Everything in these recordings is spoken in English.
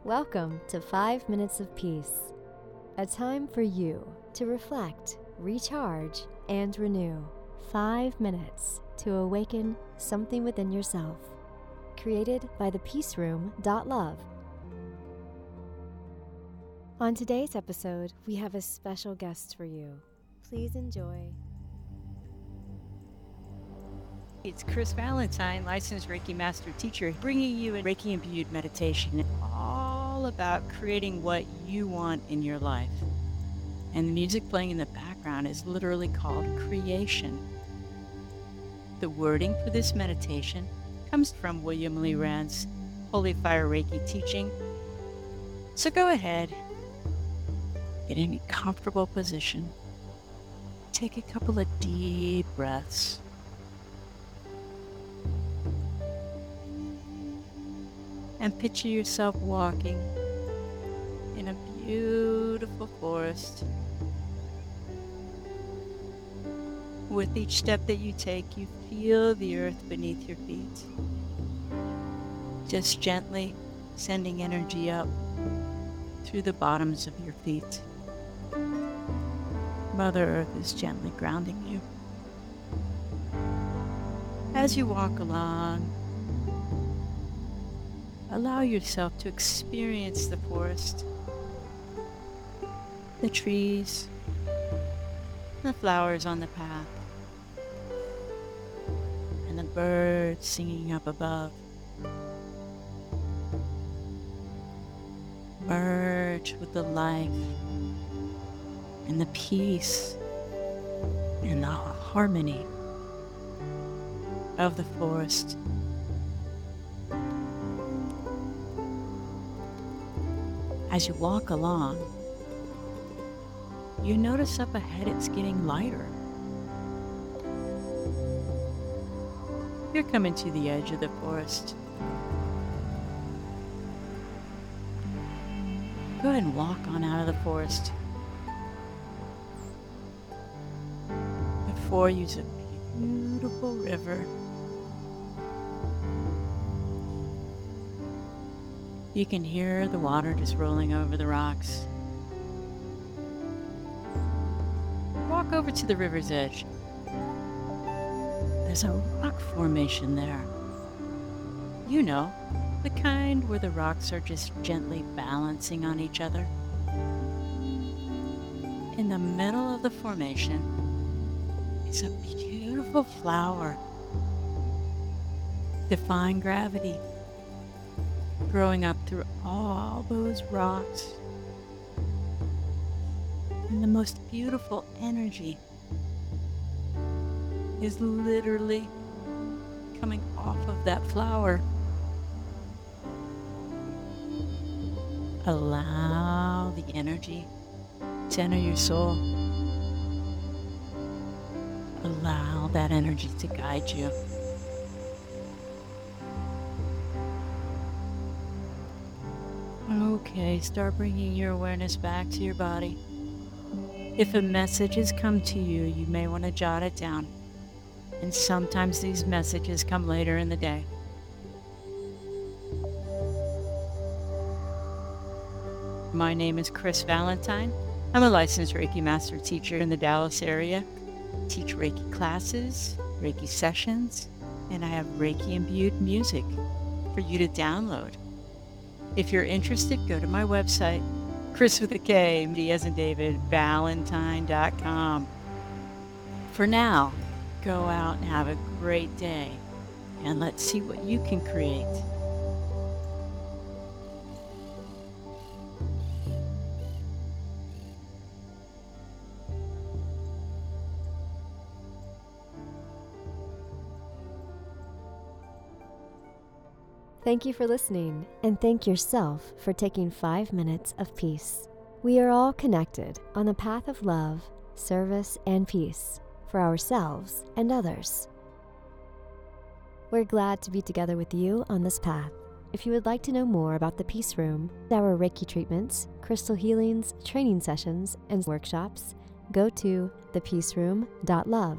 Welcome to 5 Minutes of Peace, a time for you to reflect, recharge, and renew. 5 minutes to awaken something within yourself. Created by thepeaceroom.love. On today's episode, we have a special guest for you. Please enjoy. It's Chris Valentine, licensed Reiki Master Teacher, bringing you a Reiki imbued meditation all about creating what you want in your life. And the music playing in the background is literally called Creation. The wording for this meditation comes from William Lee Rand's Holy Fire Reiki teaching. So go ahead, get in a comfortable position, take a couple of deep breaths. And picture yourself walking in a beautiful forest. With each step that you take, you feel the earth beneath your feet. Just gently sending energy up through the bottoms of your feet. Mother Earth is gently grounding you. As you walk along, allow yourself to experience the forest, the trees, the flowers on the path, and the birds singing up above. Merge with the life and the peace and the harmony of the forest. As you walk along, you notice up ahead it's getting lighter. You're coming to the edge of the forest. Go ahead and walk on out of the forest. Before you is a beautiful river. You can hear the water just rolling over the rocks. Walk over to the river's edge. There's a rock formation there. You know, the kind where the rocks are just gently balancing on each other. In the middle of the formation is a beautiful flower, defying gravity, growing up through all those rocks. And the most beautiful energy is literally coming off of that flower. Allow the energy to enter your soul. Allow that energy to guide you. Okay, start bringing your awareness back to your body. If a message has come to you, you may want to jot it down. And sometimes these messages come later in the day. My name is Chris Valentine. I'm a licensed Reiki Master Teacher in the Dallas area. I teach Reiki classes, Reiki sessions, and I have Reiki imbued music for you to download. If you're interested, go to my website, Chris with a K, D as in David, Valentine.com. For now, go out and have a great day, and let's see what you can create. Thank you for listening, and thank yourself for taking 5 minutes of peace. We are all connected on the path of love, service, and peace for ourselves and others. We're glad to be together with you on this path. If you would like to know more about the Peace Room, our Reiki treatments, crystal healings, training sessions, and workshops, go to thepeaceroom.love.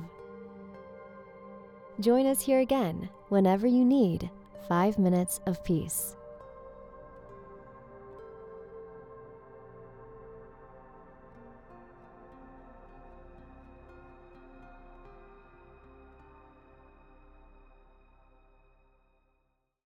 Join us here again whenever you need 5 minutes of peace.